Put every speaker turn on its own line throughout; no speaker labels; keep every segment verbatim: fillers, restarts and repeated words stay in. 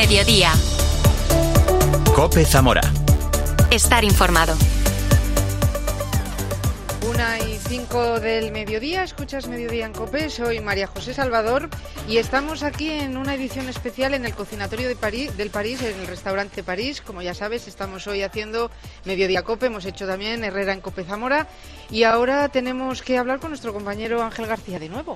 Mediodía.
COPE Zamora.
Estar informado.
Una y cinco del mediodía, escuchas Mediodía en COPE, soy María José Salvador y estamos aquí en una edición especial en el Cocinatorio de París, del París, en el restaurante París. Como ya sabes, estamos hoy haciendo Mediodía COPE, hemos hecho también Herrera en COPE Zamora y ahora tenemos que hablar con nuestro compañero Ángel García de nuevo.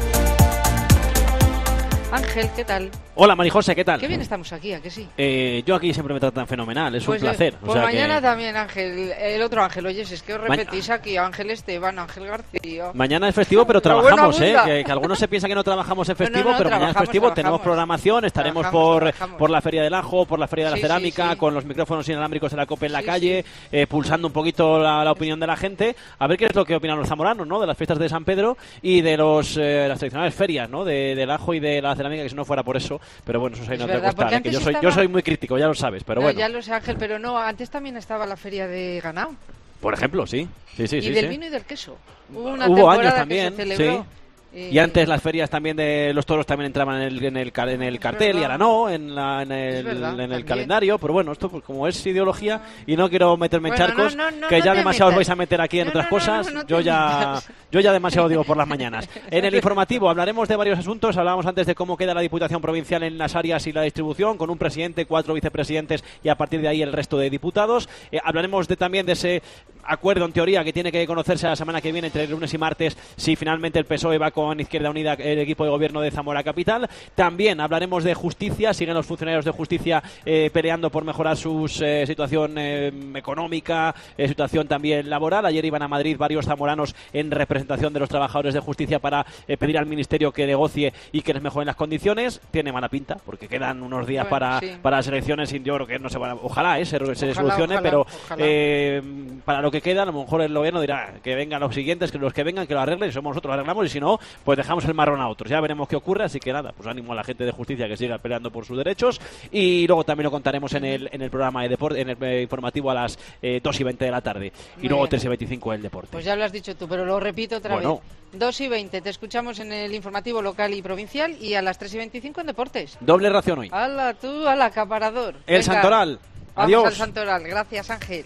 Ángel, ¿qué tal?
Hola, Marijose, ¿qué tal?
Qué bien estamos aquí, ¿a que sí?
Eh, yo aquí siempre me tratan fenomenal, es
pues
un placer.
Pues
o sea
mañana
que...
también, Ángel, el otro Ángel, oyes, es que os repetís Ma... aquí, Ángel Esteban, Ángel García.
Mañana es festivo, pero trabajamos, ¿eh? Que, que algunos se piensan que no trabajamos en festivo, no, no, no, pero mañana es festivo, trabajamos. Tenemos programación, estaremos por, trabajamos. por la Feria del Ajo, por la Feria de la sí, Cerámica, sí, sí. con los micrófonos inalámbricos de la COPE en la sí, calle, sí. Eh, pulsando un poquito la, la opinión de la gente, a ver qué es lo que opinan los zamoranos, ¿no? De las fiestas de San Pedro y de los eh, las tradicionales ferias, ¿no? De, del Ajo y de la Cerámica, que si no fuera por eso, pero bueno, eso ahí no te cuesta, ¿eh? Que yo soy, estaba... yo soy muy crítico, ya lo sabes, pero
no,
bueno.
Ya lo sé, Ángel, pero no, antes también estaba la feria de ganado.
Por ejemplo, sí, sí, sí.
Y
sí,
del
sí.
vino y del queso. Hubo una
Hubo años también,
que se celebró.
Sí. Y antes las ferias también de los toros también entraban en el, en el, en el cartel y ahora no, en, la, en el,
verdad,
en el calendario. Pero bueno, esto pues como es ideología y no quiero meterme
bueno,
en charcos,
no, no, no,
que
no
ya demasiado os
metas.
vais a meter aquí en
no,
otras
no,
cosas.
No, no, no
yo ya
metas.
yo ya demasiado digo por las mañanas. En el informativo hablaremos de varios asuntos. Hablábamos antes de cómo queda la Diputación Provincial en las áreas y la distribución, con un presidente, cuatro vicepresidentes y a partir de ahí el resto de diputados. Eh, hablaremos de, también de ese acuerdo en teoría que tiene que conocerse la semana que viene entre lunes y martes, si finalmente el P S O E va con Izquierda Unida, el equipo de gobierno de Zamora Capital. También hablaremos de justicia, siguen los funcionarios de justicia eh, peleando por mejorar su eh, situación eh, económica, eh, situación también laboral. Ayer iban a Madrid varios zamoranos en representación de los trabajadores de justicia para eh, pedir al Ministerio que negocie y que les mejoren las condiciones. Tiene mala pinta, porque quedan unos días bueno, para, sí. para las elecciones y yo creo que no se van a... Ojalá eh, se, se ojalá, solucione, ojalá, pero ojalá. Eh, para lo que queda, a lo mejor el gobierno dirá que vengan los siguientes, que los que vengan, que lo arreglen, y somos nosotros, lo arreglamos, y si no, pues dejamos el marrón a otros. Ya veremos qué ocurre, así que nada, pues ánimo a la gente de justicia que siga peleando por sus derechos y luego también lo contaremos en el en el programa de deporte, en el eh, informativo a las eh, dos y veinte de la tarde y Muy luego bien. tres y veinticinco el deporte.
Pues ya lo has dicho tú, pero lo repito otra
bueno.
vez. dos y veinte, te escuchamos en el informativo local y provincial y a las tres y veinticinco en deportes.
Doble ración hoy.
¡Hala tú, al acaparador!
El Venga, Santoral. Adiós.
Vamos al Santoral, gracias Ángel.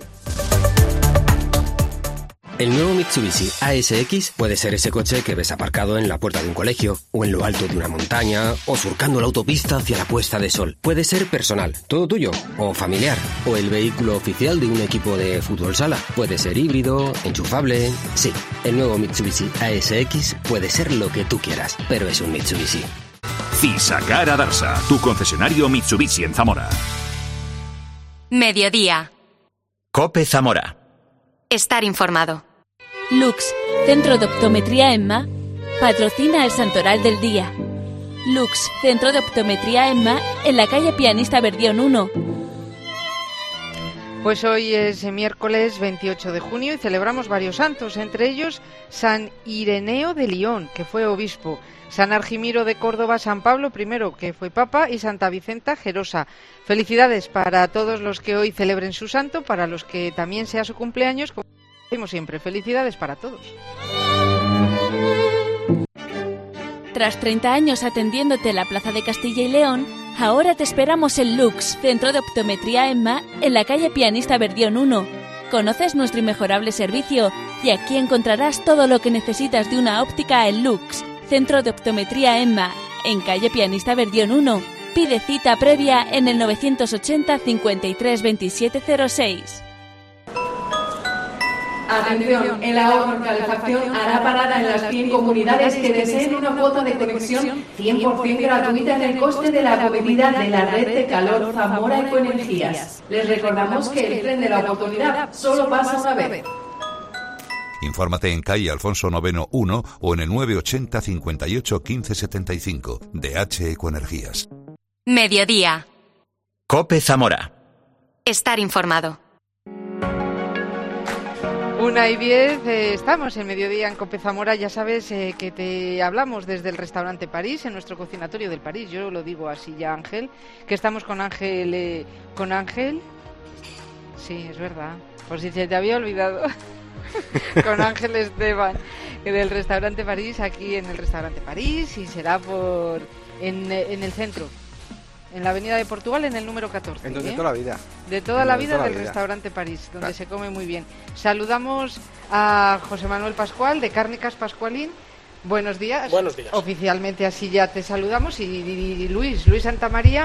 El nuevo Mitsubishi A S X puede ser ese coche que ves aparcado en la puerta de un colegio, o en lo alto de una montaña, o surcando la autopista hacia la puesta de sol. Puede ser personal, todo tuyo, o familiar, o el vehículo oficial de un equipo de fútbol sala. Puede ser híbrido, enchufable... Sí, el nuevo Mitsubishi A S X puede ser lo que tú quieras, pero es un Mitsubishi.
Fisacar Adarsa, tu concesionario Mitsubishi en Zamora.
Mediodía.
COPE Zamora.
Estar informado.
Lux, Centro de Optometría Emma, patrocina el Santoral del Día. Lux, Centro de Optometría Emma, en la calle Pianista Verdión uno.
Pues hoy es miércoles veintiocho de junio y celebramos varios santos, entre ellos San Ireneo de León, que fue obispo, San Argimiro de Córdoba, San Pablo primero, que fue papa, y Santa Vicenta Gerosa. Felicidades para todos los que hoy celebren su santo, para los que también sea su cumpleaños, como decimos siempre, felicidades para todos.
Tras treinta años atendiéndote en la Plaza de Castilla y León, ahora te esperamos en Lux, Centro de Optometría Emma, en la calle Pianista Verdión uno. Conoces nuestro inmejorable servicio y aquí encontrarás todo lo que necesitas de una óptica en Lux, Centro de Optometría Emma, en calle Pianista Verdión uno. Pide cita previa en el novecientos ochenta, cincuenta y tres, veintisiete cero seis.
Atención, el ahorro en calefacción hará parada en las cien comunidades que deseen una cuota de conexión cien por ciento gratuita en el coste de la movilidad de la red de calor Zamora Ecoenergías. Les recordamos que el tren de la oportunidad solo pasa una vez.
Infórmate en calle Alfonso Noveno uno o en el nueve ochenta, cincuenta y ocho, quince setenta y cinco. D H Ecoenergías.
Mediodía.
COPE Zamora.
Estar informado.
Una y diez, eh, estamos en Mediodía en COPE Zamora. Ya sabes eh, que te hablamos desde el restaurante París, en nuestro cocinatorio del París. Yo lo digo así ya, Ángel, que estamos con Ángel, eh, con Ángel. Sí, es verdad, por si se te había olvidado. Con Ángel Esteban, del restaurante París, aquí en el restaurante París, y será por en, en el centro. en la Avenida de Portugal, en el número catorce.
Entonces,
¿eh?
de toda la vida.
De toda la
de
vida
toda la
del
vida.
restaurante París, donde
Claro.
se come muy bien. Saludamos a José Manuel Pascual, de Cárnicas Pascualín. Buenos días.
Buenos días.
Oficialmente así ya te saludamos. Y, y- y Luis, Luis Santamaría,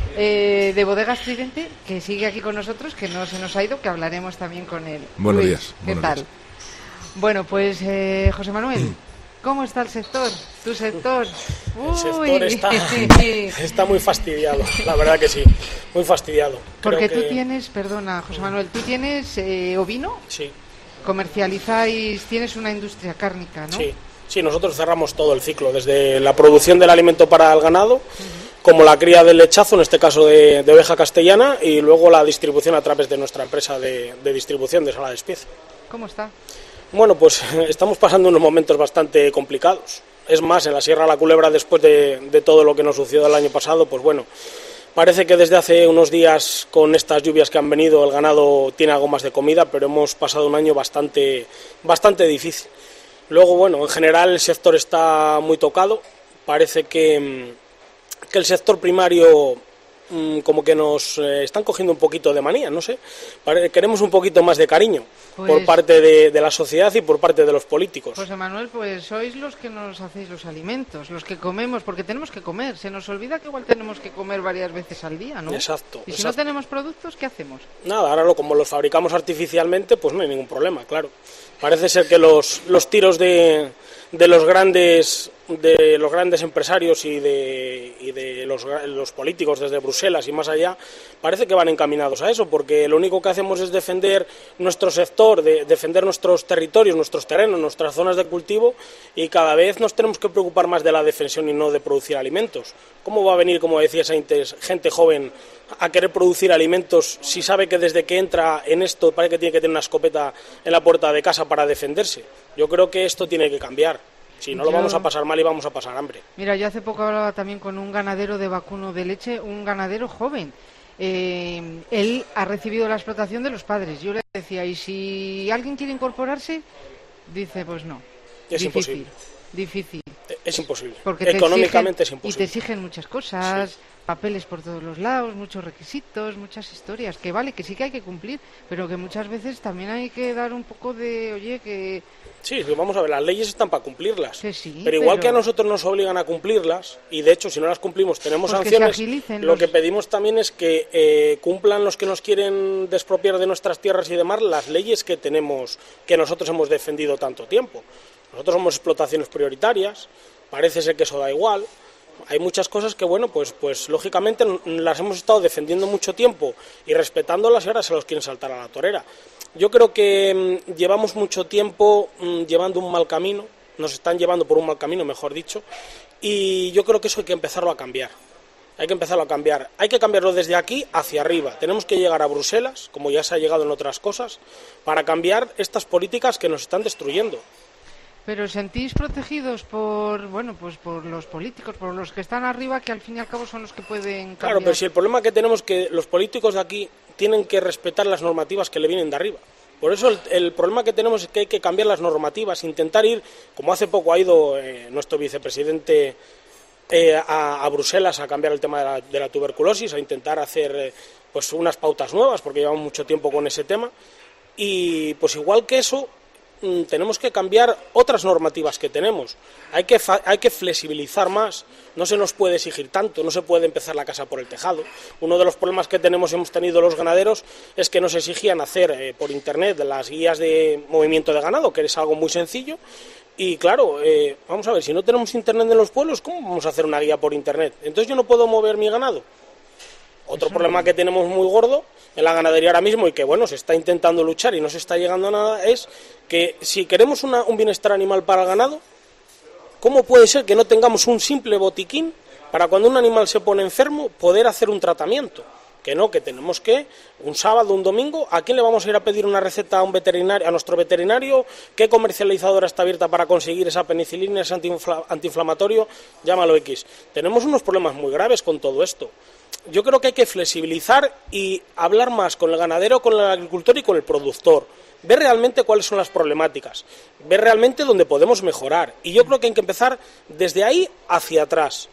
eh, de Bodegas Tridente, que sigue aquí con nosotros, que no se nos ha ido, que hablaremos también con él.
Buenos
Luis,
días,
¿qué
buenos
tal?
días.
Bueno, pues eh, José Manuel, ¿cómo está el sector? ¿Tu sector?
El sector
Uy.
está, está muy fastidiado, la verdad que sí, muy fastidiado. Creo
Porque
que-
tú tienes, perdona José Manuel, tú tienes eh, ovino,
Sí,
comercializáis, tienes una industria cárnica, ¿no?
sí, sí, nosotros cerramos todo el ciclo, desde la producción del alimento para el ganado, como la cría del lechazo, en este caso de, de oveja castellana, y luego la distribución a través de nuestra empresa de, de distribución de Sala de Espiez.
¿Cómo está?
Bueno, pues estamos pasando unos momentos bastante complicados. Es más, en la Sierra de la Culebra, después de, de todo lo que nos sucedió el año pasado, pues bueno, parece que desde hace unos días, con estas lluvias que han venido, el ganado tiene algo más de comida, pero hemos pasado un año bastante, bastante difícil. Luego, bueno, en general el sector está muy tocado. Parece que, que el sector primario mm, como que nos eh, están cogiendo un poquito de manía, no sé. Pare- queremos un poquito más de cariño
Pues-
por parte de, de la sociedad y por parte de los políticos.
José Manuel, pues sois los que nos hacéis los alimentos, los que comemos, porque tenemos que comer. Se nos olvida que igual tenemos que comer varias veces al día, ¿no?
Exacto,
Y si
exacto.
no tenemos productos, ¿qué hacemos?
Nada, ahora lo, como los fabricamos artificialmente, pues no hay ningún problema, claro. Parece ser que los, los tiros de, de los grandes de los grandes empresarios y de, y de los, los políticos desde Bruselas y más allá, parece que van encaminados a eso, porque lo único que hacemos es defender nuestro sector, de, defender nuestros territorios, nuestros terrenos, nuestras zonas de cultivo, y cada vez nos tenemos que preocupar más de la defensión y no de producir alimentos. ¿Cómo va a venir, como decía esa intes- gente joven, a querer producir alimentos si sabe que desde que entra en esto parece que tiene que tener una escopeta en la puerta de casa para defenderse? Yo creo que esto tiene que cambiar. Si no, lo
Yo-
vamos a pasar mal y vamos a pasar hambre.
Mira, yo hace poco hablaba también con un ganadero de vacuno de leche, un ganadero joven. Eh, él ha recibido la explotación de los padres. Yo le decía, ¿y si alguien quiere incorporarse? Dice, pues no.
Es
difícil,
imposible.
Difícil.
Es imposible.
Porque te
Económicamente
exigen-
es imposible.
Y te exigen muchas cosas, papeles por todos los lados, muchos requisitos, muchas historias, que vale, que sí que hay que cumplir, pero que muchas veces también hay que dar un poco de, oye, que...
Sí, pero vamos a ver, las leyes están para cumplirlas.
Que sí,
pero igual
pero-
que a nosotros nos obligan a cumplirlas, y de hecho si no las cumplimos tenemos
Pues que se
sanciones,
agilicen
lo
los-
que pedimos también es que eh, cumplan los que nos quieren despropiar de nuestras tierras y demás las leyes que tenemos, que nosotros hemos defendido tanto tiempo. Nosotros somos explotaciones prioritarias, parece ser que eso da igual. Hay muchas cosas que, bueno, pues, pues lógicamente n- las hemos estado defendiendo mucho tiempo y respetándolas, y ahora se los quieren saltar a la torera. Yo creo que mm, llevamos mucho tiempo mm, llevando un mal camino, nos están llevando por un mal camino, mejor dicho, y yo creo que eso hay que empezarlo a cambiar. Hay que empezarlo a cambiar. Hay que cambiarlo desde aquí hacia arriba. Tenemos que llegar a Bruselas, como ya se ha llegado en otras cosas, para cambiar estas políticas que nos están destruyendo.
Pero ¿os sentís protegidos por, bueno, pues por los políticos, por los que están arriba, que al fin y al cabo son los que pueden cambiar?
Claro, pero si el problema que tenemos es que los políticos de aquí tienen que respetar las normativas que le vienen de arriba. Por eso el, el problema que tenemos es que hay que cambiar las normativas, intentar ir, como hace poco ha ido eh, nuestro vicepresidente eh, a, a Bruselas a cambiar el tema de la, de la tuberculosis, a intentar hacer eh, pues unas pautas nuevas, porque llevamos mucho tiempo con ese tema, y pues igual que eso, mm, tenemos que cambiar otras normativas que tenemos. Hay que, fa- hay que flexibilizar más, no se nos puede exigir tanto, no se puede empezar la casa por el tejado. Uno de los problemas que tenemos hemos tenido los ganaderos es que nos exigían hacer eh, por internet las guías de movimiento de ganado, que es algo muy sencillo. Y claro, eh, vamos a ver, si no tenemos internet en los pueblos, ¿cómo vamos a hacer una guía por internet? Entonces yo no puedo mover mi ganado. Otro problema que tenemos muy gordo en la ganadería ahora mismo, y que bueno, se está intentando luchar y no se está llegando a nada, es que si queremos una, un bienestar animal para el ganado, ¿cómo puede ser que no tengamos un simple botiquín para cuando un animal se pone enfermo poder hacer un tratamiento? Que no, que tenemos que, un sábado, un domingo, ¿a quién le vamos a ir a pedir una receta a un veterinario, a nuestro veterinario? ¿Qué comercializadora está abierta para conseguir esa penicilina, ese antiinfla- antiinflamatorio? Llámalo X. Tenemos unos problemas muy graves con todo esto. Yo creo que hay que flexibilizar y hablar más con el ganadero, con el agricultor y con el productor. Ver realmente cuáles son las problemáticas, ver realmente dónde podemos mejorar. Y yo creo que hay que empezar desde ahí hacia atrás.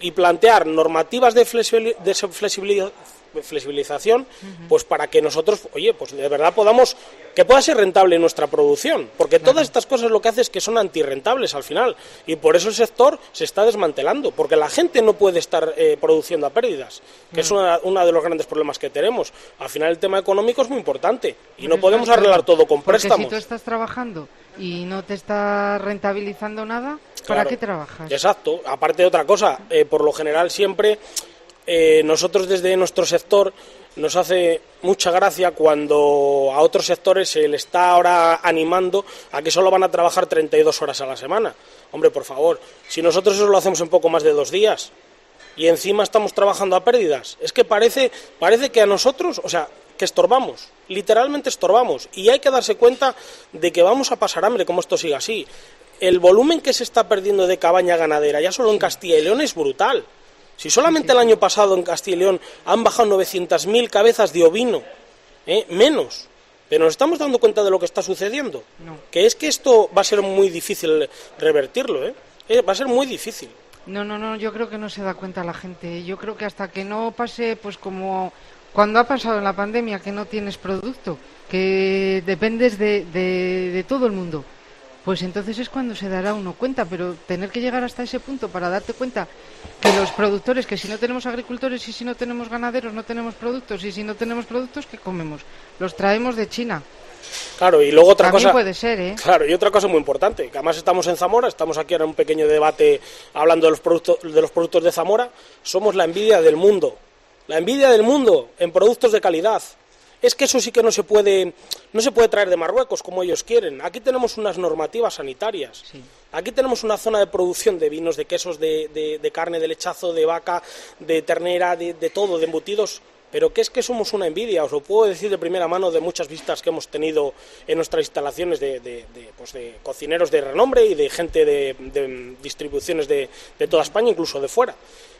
y plantear normativas de flexibilidad flexibilización, uh-huh. pues para que nosotros, oye, pues de verdad podamos, que pueda ser rentable nuestra producción, porque claro. todas estas cosas lo que hace es que son antirrentables al final, y por eso el sector se está desmantelando, porque la gente no puede estar eh, produciendo a pérdidas, que uh-huh. es una, uno de los grandes problemas que tenemos. Al final el tema económico es muy importante, y no podemos arreglar todo con préstamos.
Porque si tú estás trabajando y no te está rentabilizando nada, ¿para
claro.
qué trabajas?
Exacto, aparte de otra cosa, eh, por lo general siempre... Eh, nosotros desde nuestro sector nos hace mucha gracia cuando a otros sectores se le está ahora animando a que solo van a trabajar treinta y dos horas a la semana. Hombre, por favor, si nosotros eso lo hacemos en poco más de dos días y encima estamos trabajando a pérdidas, es que parece, parece que a nosotros, o sea, que estorbamos, literalmente estorbamos, y hay que darse cuenta de que vamos a pasar hambre como esto siga así. El volumen que se está perdiendo de cabaña ganadera ya solo en Castilla y León es brutal. Si solamente el año pasado en Castilla y León han bajado novecientas mil cabezas de ovino, ¿eh? menos, pero nos estamos dando cuenta de lo que está sucediendo,
no.
que es que esto va a ser muy difícil revertirlo, ¿eh? Eh, va a ser muy difícil.
No, no, no, yo creo que no se da cuenta la gente, yo creo que hasta que no pase, pues como cuando ha pasado en la pandemia, que no tienes producto, que dependes de, de, de todo el mundo, pues entonces es cuando se dará uno cuenta, pero tener que llegar hasta ese punto para darte cuenta que los productores, que si no tenemos agricultores y si no tenemos ganaderos no tenemos productos, y si no tenemos productos, ¿qué comemos? Los traemos de China.
Claro, y luego otra
También
cosa...
puede ser, ¿eh?
Claro, y otra cosa muy importante, que además estamos en Zamora, estamos aquí en un pequeño debate hablando de los productos de los productos de Zamora, somos la envidia del mundo, la envidia del mundo en productos de calidad. Es que eso sí que no se puede no se puede traer de Marruecos como ellos quieren. Aquí tenemos unas normativas sanitarias. Sí. Aquí tenemos una zona de producción de vinos, de quesos, de, de, de carne, de lechazo, de vaca, de ternera, de, de todo, de embutidos. Pero que es que somos una envidia, os lo puedo decir de primera mano de muchas visitas que hemos tenido en nuestras instalaciones de, de, de, pues de cocineros de renombre y de gente de, de distribuciones de, de toda España, incluso de fuera.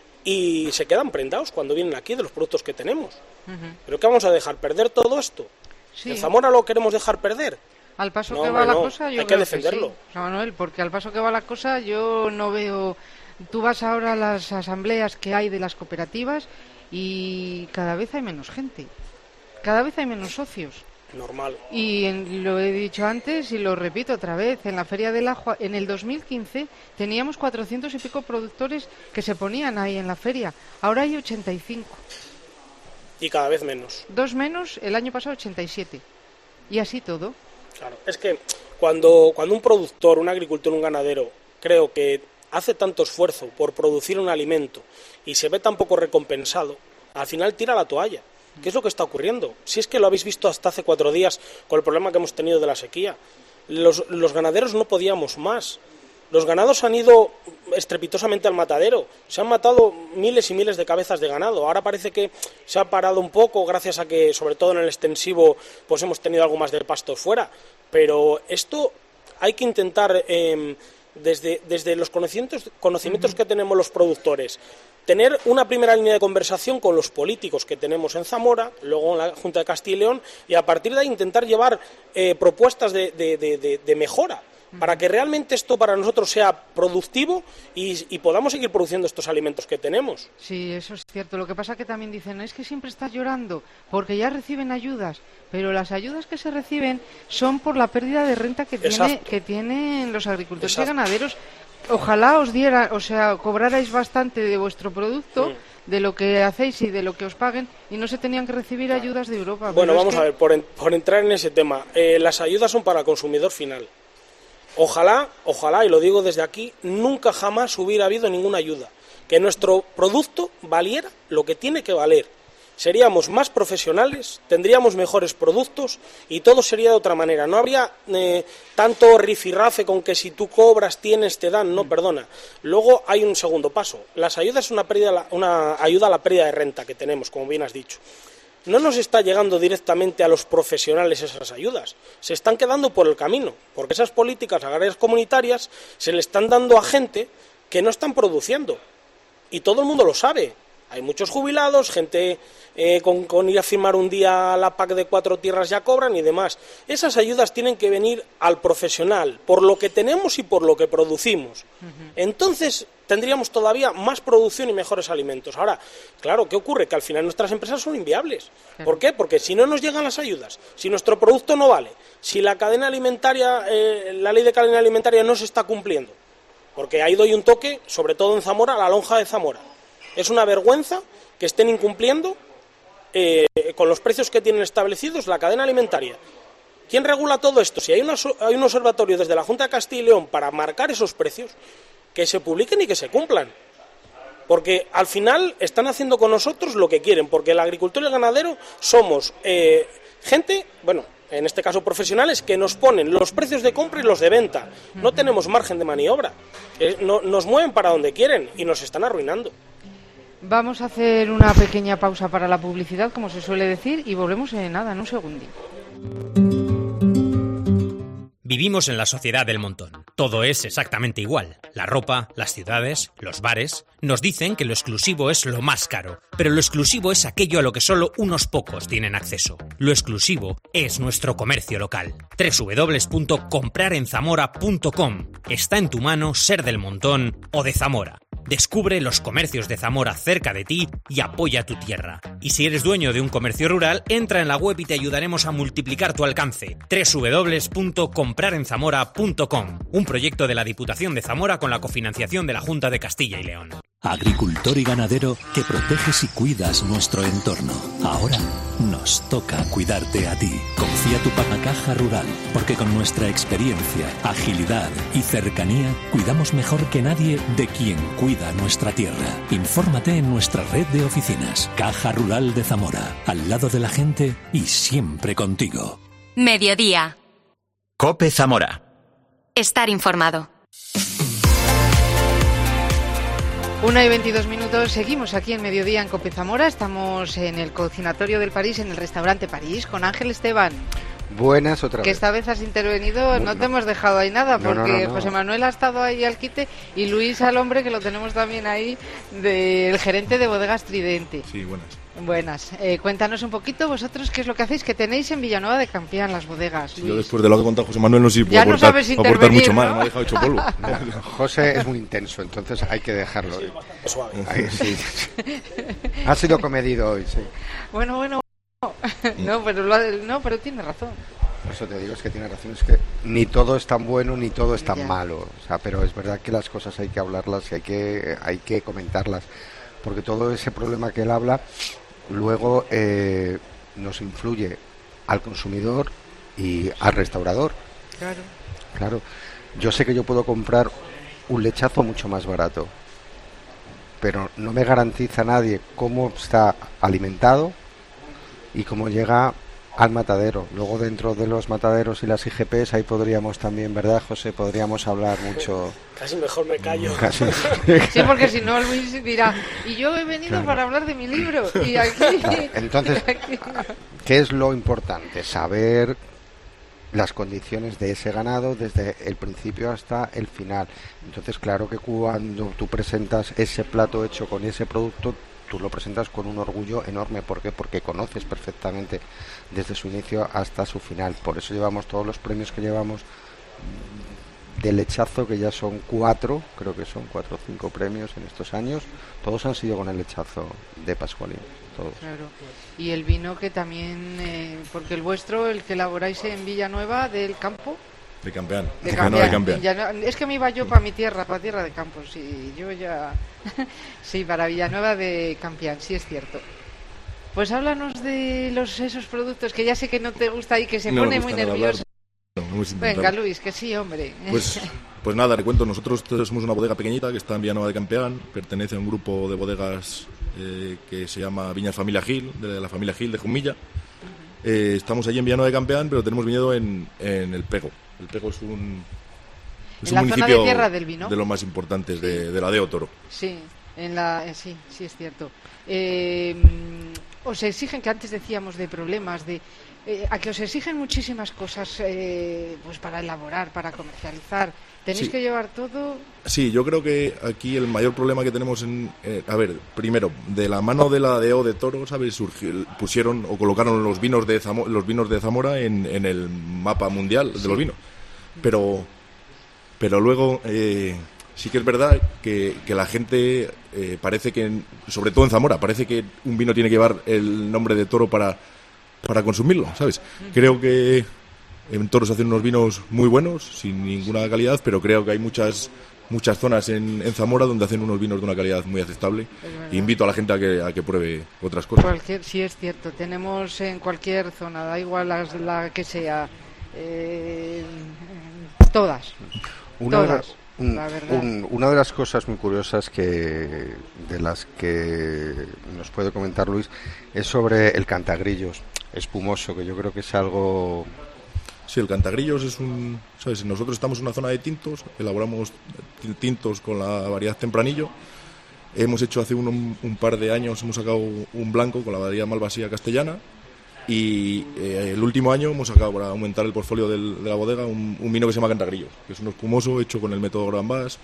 Y se quedan prendados cuando vienen aquí de los productos que tenemos. Uh-huh. ¿Pero qué vamos a dejar? ¿Perder todo esto? Sí. ¿En Zamora lo queremos dejar perder?
Al paso
no,
que va
no,
la cosa, yo
hay
creo
que defenderlo.
Que sí, Manuel, porque al paso que va la cosa yo no veo... Tú vas ahora a las asambleas que hay de las cooperativas y cada vez hay menos gente, cada vez hay menos socios.
Normal.
Y en, lo he dicho antes y lo repito otra vez, en la Feria del Ajo, en el dos mil quince teníamos cuatrocientos y pico productores que se ponían ahí en la feria, ahora hay ochenta y cinco.
Y cada vez menos.
Dos menos, el año pasado ochenta y siete. Y así todo.
Claro, es que cuando, cuando un productor, un agricultor, un ganadero, creo que hace tanto esfuerzo por producir un alimento y se ve tan poco recompensado, al final tira la toalla. ¿Qué es lo que está ocurriendo? Si es que lo habéis visto hasta hace cuatro días con el problema que hemos tenido de la sequía. Los, los ganaderos no podíamos más. Los ganados han ido estrepitosamente al matadero. Se han matado miles y miles de cabezas de ganado. Ahora parece que se ha parado un poco gracias a que, sobre todo en el extensivo, pues hemos tenido algo más de pasto fuera. Pero esto hay que intentar, eh, desde, desde los conocimientos, conocimientos uh-huh. que tenemos los productores, tener una primera línea de conversación con los políticos que tenemos en Zamora, luego en la Junta de Castilla y León, y a partir de ahí intentar llevar eh, propuestas de, de, de, de, de mejora, para que realmente esto para nosotros sea productivo y, y podamos seguir produciendo estos alimentos que tenemos.
Sí, eso es cierto. Lo que pasa que también dicen, es que siempre estás llorando porque ya reciben ayudas, pero las ayudas que se reciben son por la pérdida de renta que, tiene, que tienen los agricultores Exacto. y ganaderos. Ojalá os diera, o sea, cobrarais bastante de vuestro producto, sí. de lo que hacéis y de lo que os paguen, y no se tenían que recibir ayudas de Europa.
Bueno, vamos
es que...
a ver, por, en, por entrar en ese tema, eh, las ayudas son para el consumidor final. Ojalá, ojalá, y lo digo desde aquí, nunca jamás hubiera habido ninguna ayuda. Que nuestro producto valiera lo que tiene que valer. Seríamos más profesionales, tendríamos mejores productos y todo sería de otra manera. No habría eh, tanto rifirrafe con que si tú cobras, tienes, te dan. No, perdona. Luego hay un segundo paso. Las ayudas es una, pérdida, una ayuda a la pérdida de renta que tenemos, como bien has dicho. No nos está llegando directamente a los profesionales esas ayudas, se están quedando por el camino, porque esas políticas agrarias comunitarias se le están dando a gente que no están produciendo, y todo el mundo lo sabe. Hay muchos jubilados, gente eh, con, con ir a firmar un día la P A C de cuatro tierras ya cobran y demás. Esas ayudas tienen que venir al profesional, por lo que tenemos y por lo que producimos. Uh-huh. Entonces tendríamos todavía más producción y mejores alimentos. Ahora, claro, ¿qué ocurre? Que al final nuestras empresas son inviables. Claro. ¿Por qué? Porque si no nos llegan las ayudas, si nuestro producto no vale, si la cadena alimentaria, eh, la ley de cadena alimentaria no se está cumpliendo, porque ahí doy un toque, sobre todo en Zamora, la lonja de Zamora. Es una vergüenza que estén incumpliendo eh, con los precios que tienen establecidos la cadena alimentaria. ¿Quién regula todo esto? Si hay, una, hay un observatorio desde la Junta de Castilla y León para marcar esos precios, que se publiquen y que se cumplan. Porque al final están haciendo con nosotros lo que quieren, porque el agricultor y el ganadero somos eh, gente, bueno, en este caso profesionales, que nos ponen los precios de compra y los de venta. No tenemos margen de maniobra. Eh, no, nos mueven para donde quieren y nos están arruinando.
Vamos a hacer una pequeña pausa para la publicidad, como se suele decir, y volvemos en nada, en un segundín.
Vivimos en la sociedad del montón. Todo es exactamente igual. La ropa, las ciudades, los bares. Nos dicen que lo exclusivo es lo más caro, pero lo exclusivo es aquello a lo que solo unos pocos tienen acceso. Lo exclusivo es nuestro comercio local. doble u doble u doble u punto comprar en zamora punto com. Está en tu mano ser del montón o de Zamora. Descubre los comercios de Zamora cerca de ti y apoya tu tierra. Y si eres dueño de un comercio rural, entra en la web y te ayudaremos a multiplicar tu alcance. doble u doble u doble u punto comprar en zamora punto com. Un proyecto de la Diputación de Zamora con la cofinanciación de la Junta de Castilla y León.
Agricultor y ganadero que proteges y cuidas nuestro entorno. Ahora nos toca cuidarte a ti. Confía tu P A C a Caja Rural, porque con nuestra experiencia, agilidad y cercanía cuidamos mejor que nadie de quien cuida nuestra tierra. Infórmate en nuestra red de oficinas. Caja Rural de Zamora, al lado de la gente y siempre contigo.
Mediodía.
COPE Zamora.
Estar informado.
Una y veintidós minutos, seguimos aquí en Mediodía en COPE Zamora, estamos en el Cocinatorio del París, en el restaurante París, con Ángel Esteban.
Buenas, otra vez.
Que esta vez has intervenido, no, no te hemos dejado ahí nada, porque no, no, no, no. José Manuel ha estado ahí al quite y Luis al hombre, que lo tenemos también ahí, del gerente de Bodegas Tridente.
Sí, buenas.
Buenas. Eh, cuéntanos un poquito vosotros qué es lo que hacéis, que tenéis en Villanueva de Campián las bodegas. Luis.
Yo después de lo que ha contado José Manuel no sé si puedo
ya
aportar,
no
aportar mucho
¿no?
más, me ha dejado hecho polvo.
No, José es muy intenso, entonces hay que dejarlo. Sí,
suave.
Ahí, sí. Ha sido comedido hoy, sí.
Bueno, bueno, no, pero, lo, no, pero tiene razón.
Por eso te digo, es que tiene razón, es que ni todo es tan bueno ni todo es tan ya. malo, o sea, pero es verdad que las cosas hay que hablarlas y hay que, hay que comentarlas, porque todo ese problema que él habla luego eh, nos influye al consumidor y al restaurador.
Claro.
Claro. Yo sé que yo puedo comprar un lechazo mucho más barato, pero no me garantiza nadie cómo está alimentado y cómo llega al matadero. Luego dentro de los mataderos y las I G Pes ahí podríamos también, ¿verdad, José? Podríamos hablar mucho.
Casi mejor me callo.
Casi.
Sí, porque si no Luis dirá, y yo he venido claro. para hablar de mi libro y aquí.
Claro. Entonces, aquí no. ¿Qué es lo importante? Saber las condiciones de ese ganado desde el principio hasta el final. Entonces, claro que cuando tú presentas ese plato hecho con ese producto, tú lo presentas con un orgullo enorme. ¿Por qué? Porque conoces perfectamente desde su inicio hasta su final. Por eso llevamos todos los premios que llevamos de lechazo, que ya son cuatro, creo que son cuatro o cinco premios en estos años. Todos han sido con el lechazo de Pascualín. Todos.
Claro. Y el vino que también, eh, porque el vuestro, el que elaboráis en Villanueva del Campo.
De Campeán.
De Campeán. De Campeán. Ya no, es que me iba yo para mi tierra, para Tierra de Campos, y yo ya... sí, para Villanueva de Campeán, sí es cierto. Pues háblanos de los esos productos que ya sé que no te gusta y que se
no
pone muy nervioso.
No,
Venga, Luis, que sí, hombre.
Pues, pues nada, le cuento, nosotros somos una bodega pequeñita que está en Villanueva de Campeán, pertenece a un grupo de bodegas eh, que se llama Viñas Familia Gil, de la familia Gil de Jumilla. Uh-huh. Eh, estamos allí en Villanueva de Campeán, pero tenemos viñedo en, en El Pego. El Pego es un, es un municipio
de, tierra del vino.
de los más importantes sí. de, de la Deo Toro.
Sí, en la, eh, sí, sí es cierto. Eh, os exigen, que antes decíamos de problemas, de eh, a que os exigen muchísimas cosas eh, pues para elaborar, para comercializar. ¿Tenéis
Sí.
que llevar todo?
Sí, yo creo que aquí el mayor problema que tenemos en... Eh, a ver, primero, de la mano de la D O de Toro, ¿sabes? Surgió, pusieron o colocaron los vinos de Zamora, los vinos de Zamora en, en el mapa mundial de
Sí.
los vinos. Pero, pero luego... Eh, sí que es verdad que, que la gente eh, parece que, sobre todo en Zamora, parece que un vino tiene que llevar el nombre de Toro para, para consumirlo, ¿sabes? Creo que en Toro se hacen unos vinos muy buenos, sin ninguna calidad, pero creo que hay muchas muchas zonas en, en Zamora donde hacen unos vinos de una calidad muy aceptable. E invito a la gente a que, a que pruebe otras cosas.
Cualquier, sí, es cierto. Tenemos en cualquier zona, da igual la, la que sea, eh, todas.
Una de,
todas.
las, un,
La verdad.
un- una de las cosas muy curiosas que de las que nos puede comentar Luis es sobre el cantagrillos espumoso, que yo creo que es algo...
Sí, el Cantagrillos es un... ¿sabes? Nosotros estamos en una zona de tintos, elaboramos tintos con la variedad Tempranillo. Hemos hecho hace un, un par de años, hemos sacado un blanco con la variedad Malvasía castellana. Y eh, el último año hemos sacado, para aumentar el portfolio del- de la bodega, un, un vino que se llama Cantagrillos, que es un espumoso hecho con el método Gran Bass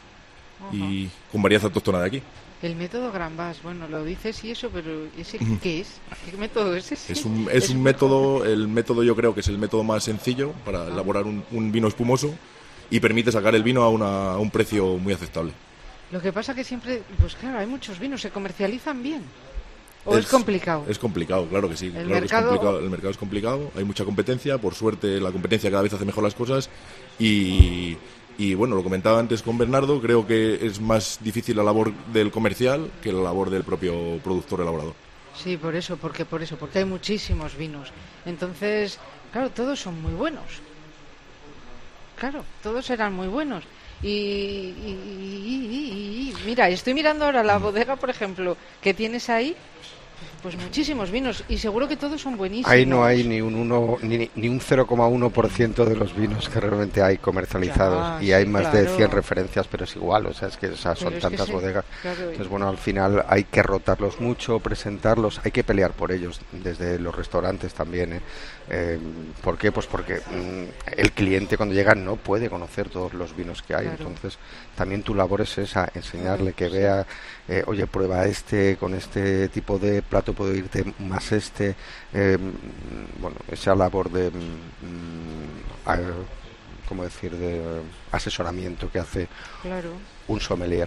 y con variedad autóctona de aquí.
El método Gran Bass, bueno, lo dices y eso, pero ¿ese
Ujú.
qué es? ¿Qué método es ese?
Es un, es un método, el método yo creo que es el método más sencillo para elaborar un, un vino espumoso y permite sacar el vino a, una- a un precio muy aceptable.
Lo que pasa que siempre, pues claro, hay muchos vinos, ¿se comercializan bien? ¿O es, complicado?
Es complicado, claro que sí.
El
claro que es
mercado-
complicado. El mercado es complicado, hay mucha competencia, por suerte la competencia cada vez hace mejor las cosas y, y bueno, lo comentaba antes con Bernardo, creo que es más difícil la labor del comercial que la labor del propio productor elaborador.
Sí, por eso, porque por eso, porque hay muchísimos vinos. Entonces, claro, todos son muy buenos. Claro, todos eran muy buenos. Y, y- y- y- y- mira, estoy mirando ahora la bodega, por ejemplo, que tienes ahí, pues muchísimos vinos y seguro que todos son buenísimos.
Ahí no hay ni un uno, ni, ni un cero coma uno por ciento de los vinos que realmente hay comercializados
Ya,
y hay
sí,
más de
claro.
cien referencias, pero es igual, o sea, es que o sea, son
Pero es que
tantas
sí,
bodegas.
claro.
Entonces, bueno, al final hay que rotarlos mucho, presentarlos, hay que pelear por ellos, desde los restaurantes también, ¿eh? Eh, ¿Por qué? Pues porque mm, el cliente cuando llega no puede conocer todos los vinos que hay,
Claro.
entonces también tu labor es esa, enseñarle que
Sí.
vea, eh, oye, prueba este, con este tipo de plato puedo irte más este, eh, mm, bueno, esa labor de, mm, a- ¿cómo decir?, de asesoramiento que hace
Claro.
un sommelier.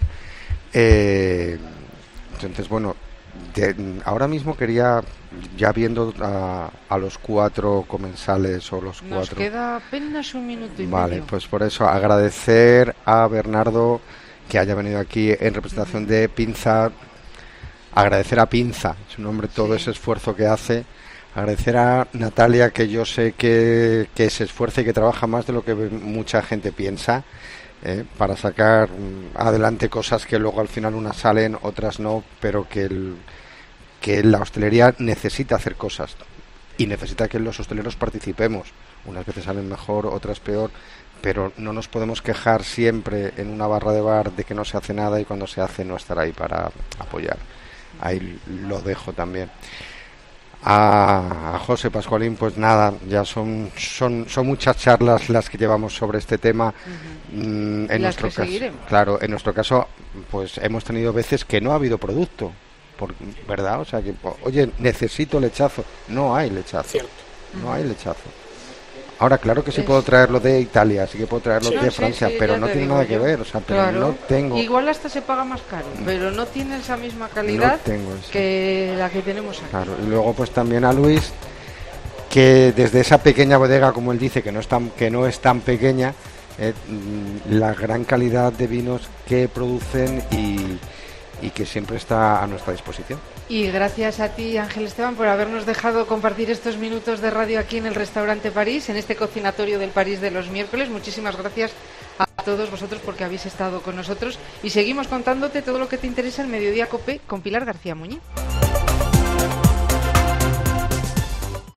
Eh, entonces, bueno, de- ahora mismo quería, ya viendo a, a los cuatro comensales o los
Nos
cuatro...
queda apenas un minuto y
Vale,
medio.
pues por eso agradecer a Bernardo que haya venido aquí en representación de Pinza, agradecer a Pinza, su nombre, todo ese esfuerzo que hace, agradecer a Natalia, que yo sé que, que se esfuerza y que trabaja más de lo que mucha gente piensa, eh, para sacar mm, adelante cosas que luego al final unas salen, otras no, pero que, el, que la hostelería necesita hacer cosas y necesita que los hosteleros participemos. Unas veces salen mejor, otras peor, pero no nos podemos quejar siempre en una barra de bar de que no se hace nada y cuando se hace no estar ahí para apoyar. Ahí lo dejo también. A, a José Pascualín, pues nada, ya son, son, son muchas charlas las que llevamos sobre este tema. Mm, en
Y las
nuestro
que
caso,
seguiremos.
claro, en nuestro caso, pues hemos tenido veces que no ha habido producto, por, ¿verdad? O sea que, po- oye, necesito lechazo. No hay lechazo. No hay lechazo. Ahora, claro que sí
Es-
puedo traerlo de Italia, sí que puedo traerlo
Sí,
de
sí,
Francia,
sí,
pero
ya
no
te
tiene
digo
nada que
yo.
ver, o sea, pero
Claro.
no tengo...
Igual hasta se paga más caro, pero no tiene esa misma calidad
tengo eso.
que la que tenemos aquí.
Claro, y luego pues también a Luis, que desde esa pequeña bodega, como él dice, que no es tan, que no es tan pequeña, eh, mm, la gran calidad de vinos que producen y, y que siempre está a nuestra disposición.
Y gracias a ti, Ángel Esteban, por habernos dejado compartir estos minutos de radio aquí en el Restaurante París, en este cocinatorio del París de los miércoles. Muchísimas gracias a todos vosotros porque habéis estado con nosotros y seguimos contándote todo lo que te interesa en Mediodía Cope con Pilar García Muñiz.